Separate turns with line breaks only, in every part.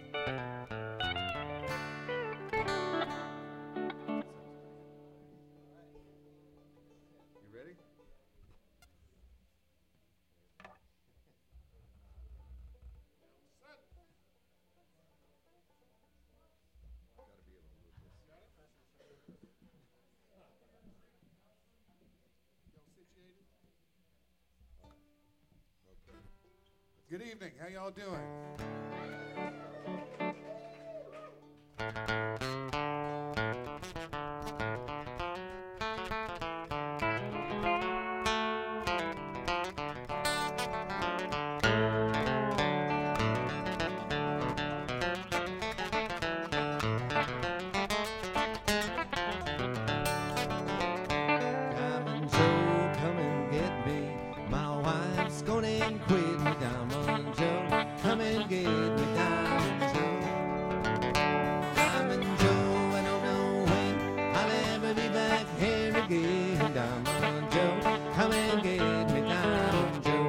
You ready? Good evening. How y'all doing?
Diamond Joe, come and get me. My wife's gonna and quit me. Diamond Joe, come and get me. Diamond Joe. Diamond Joe, I don't know when I'll ever be back here again. Diamond Joe, come and get me. Diamond Joe.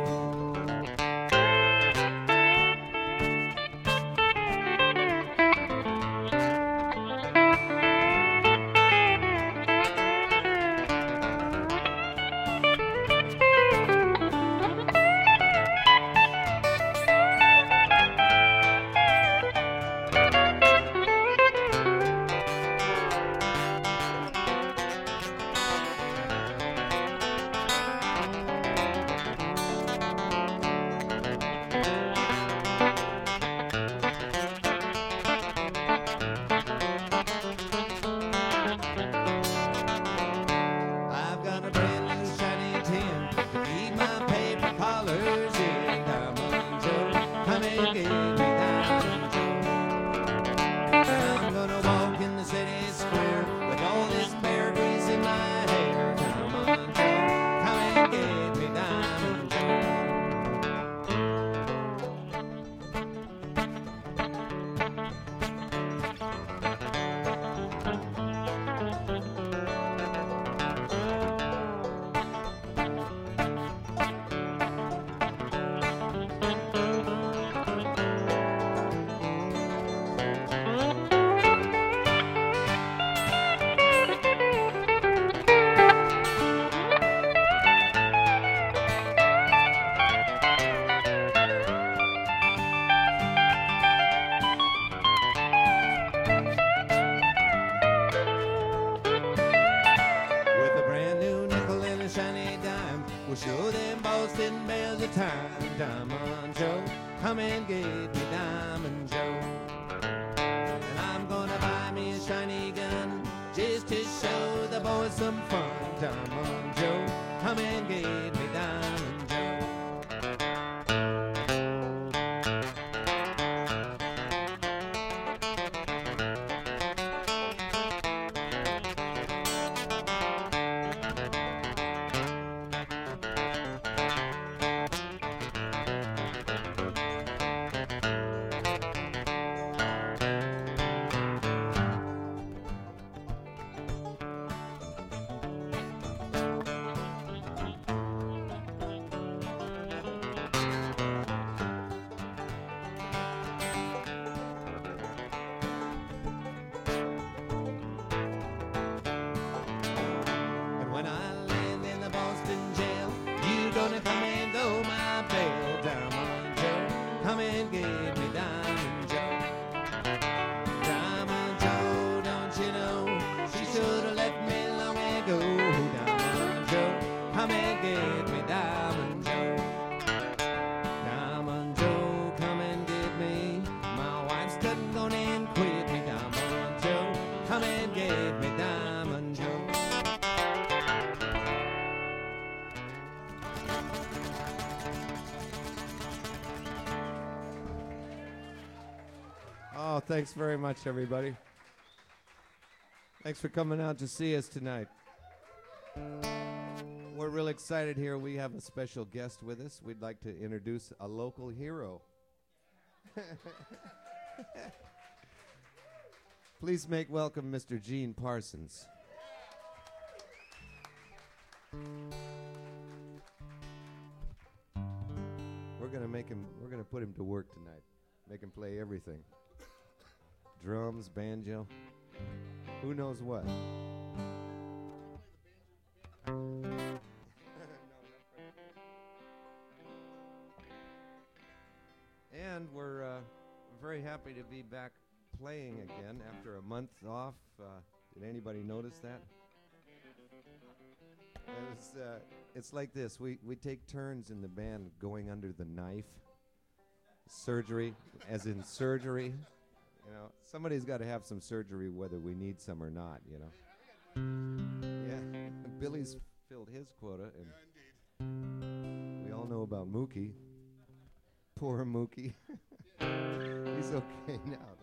I've got a brand new shiny tin to keep my paper collars in. Diamond Joe, come and get me. Diamond Joe. I'm gonna walk in the city square with all this bear grease in my hair. Diamond Joe, come and get me. Diamond Joe. With a brand new nickel and a shiny dime, we'll show them Boston bells of time. Diamond Joe, come and get me. Diamond Joe. And I'm gonna buy me a shiny gun just to show the boys some fun. Diamond Joe, come and get me. Diamond Joe. And when I land in the Boston jail, you gonna come and go my bail. Diamond Joe, come and get me. Diamond Joe. Diamond Joe, don't you know she should have left me long ago. Diamond Joe, come and get me. Diamond Joe. Diamond Joe, come and get me. My wife's done gone and quit me. Diamond Joe, come and get me. Diamond Joe. Oh, thanks very much, everybody. Thanks for coming out to see us tonight. We're real excited here. We have a special guest with us. We'd like to introduce a local hero. Please make welcome Mr. Gene Parsons. We're gonna put him to work tonight. Make him play everything. drums, banjo, who knows what. And we're very happy to be back playing again after a month off. Did anybody notice that? It's like this. We take turns in the band going under the knife. Surgery, as in surgery. You know, somebody's got to have some surgery whether we need some or not, you know. Yeah, Billy's filled his quota. And
Yeah, indeed.
we all know about Mookie. Poor Mookie. He's okay now.